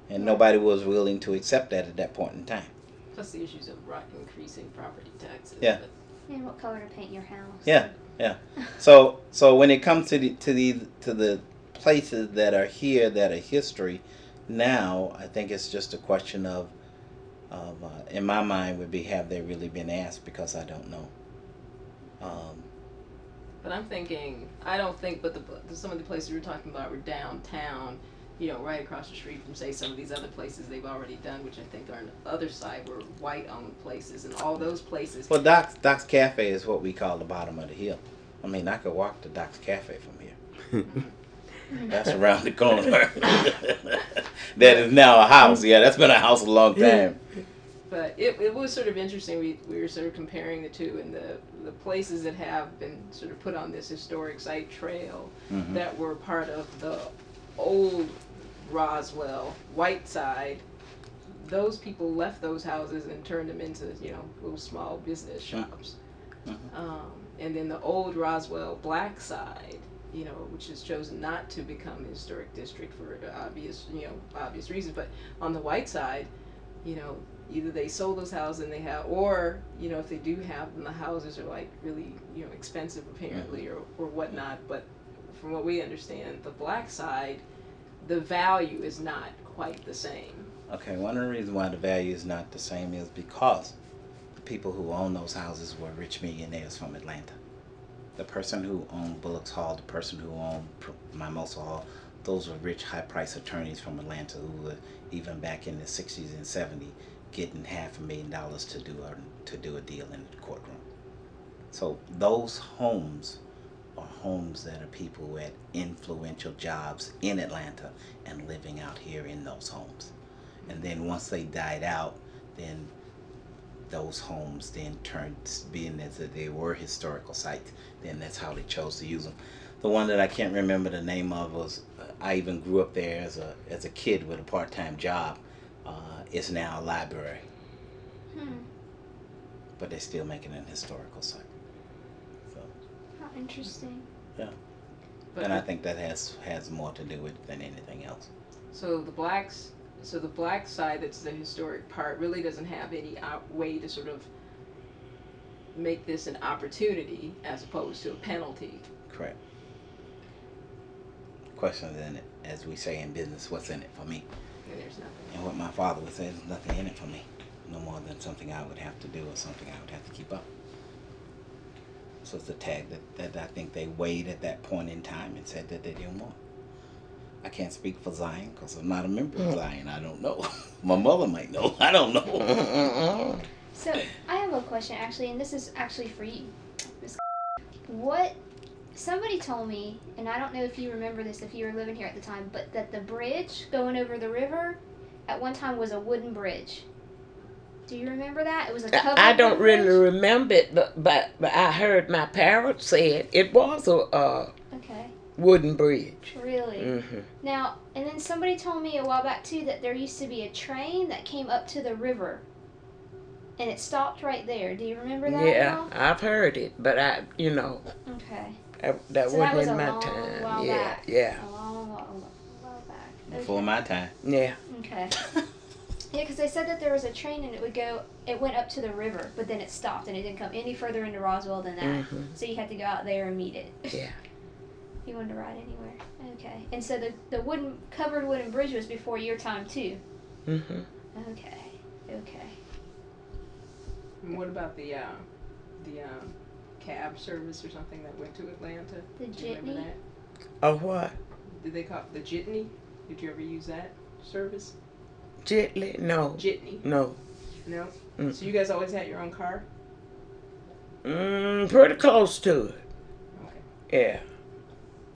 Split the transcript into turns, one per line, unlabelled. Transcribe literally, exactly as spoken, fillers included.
and nobody was willing to accept that at that point in time.
Plus the issues of rock increasing property taxes.
Yeah.
And what color to paint your house.
Yeah, yeah. So so when it comes to the to the to the places that are here that are history, now I think it's just a question of of uh, in my mind would be, have they really been asked, because I don't know. Um,
But I'm thinking, I don't think, but the, the some of the places we were talking about were downtown, you know, right across the street from, say, some of these other places they've already done, which I think are on the other side, were white-owned places, and all those places.
well, Doc's Doc's Cafe is what we call the bottom of the hill. I mean, I could walk to Doc's Cafe from here. That's around the corner. That is now a house. Yeah, that's been a house a long time.
But it, it was sort of interesting. We, we were sort of comparing the two, and the, the places that have been sort of put on this historic site trail
Mhm.
that were part of the old Roswell White Side, those people left those houses and turned them into, you know, little small business shops.
Mhm.
Um, and then the old Roswell Black Side, you know, which has chosen not to become a historic district for obvious, you know, obvious reasons. But on the white side, you know, either they sold those houses and they have, or, you know, if they do have them, the houses are like really, you know, expensive apparently, or, or whatnot. But from what we understand, the black side, the value is not quite the same.
Okay, one of the reasons why the value is not the same is because the people who own those houses were rich millionaires from Atlanta. The person who owned Bullock's Hall, the person who owned Mimosa Hall, those were rich, high-priced attorneys from Atlanta who were, even back in the sixties and seventies, getting half a million dollars to do a, to do a deal in the courtroom. So those homes are homes that are people who had influential jobs in Atlanta and living out here in those homes. And then once they died out, then those homes then turned, being as that they were historical sites, then that's how they chose to use them. The one that I can't remember the name of was, uh, I even grew up there as a as a kid with a part-time job. Uh, it's now a library,
Hmm.
but they're still making it an historical site. So,
How interesting.
yeah,
But
and I
the-
think that has has more to do with it than anything else.
So the blacks, so the black side, that's the historic part, really doesn't have any op- way to sort of make this an opportunity as opposed to a penalty.
Correct. Question in it, as we say in business, what's in it for me?
And there's nothing.
And what my father would say, there's nothing in it for me. No more than something I would have to do or something I would have to keep up. So it's a tag that, that I think they weighed at that point in time and said that they didn't want. I can't speak for Zion because I'm not a member of Zion. I don't know. My mother might know. I don't know.
So I have a question actually, and this is actually for you, Miss What somebody told me, and I don't know if you remember this if you were living here at the time, but that the bridge going over the river at one time was a wooden bridge. Do you remember that? It was a covered
I don't
wooden
really
bridge?
remember it, but, but but I heard my parents say it. It was a uh,
Okay,
wooden bridge.
really.
hmm
Now, and then somebody told me a while back too that there used to be a train that came up to the river, and it stopped right there. Do you remember that? at
Yeah,
all?
I've heard it, but I, you know,
Okay.
that, that
So that
wasn't
was
in
a
my
long
time.
while
yeah,
back.
yeah,
A long, long, while back.
Before my time.
yeah.
Okay. Yeah, because they said that there was a train and it would go, it went up to the river, but then it stopped and it didn't come any further into Roswell than that.
hmm
So you had to go out there and meet it.
Yeah.
You wanted to ride anywhere. Okay. And so the, the wooden, covered wooden bridge was before your time too.
hmm
Okay. Okay.
And what about the, uh, the, um, cab service or something that went to Atlanta?
The
Do you remember
jitney?
that?
Oh, what?
Did they call it the jitney? Did you ever use that service?
Jitney? No,
Jitney?
no.
No?
Mm.
So you guys always had your own car?
Mm, pretty close to it.
Okay.
Yeah.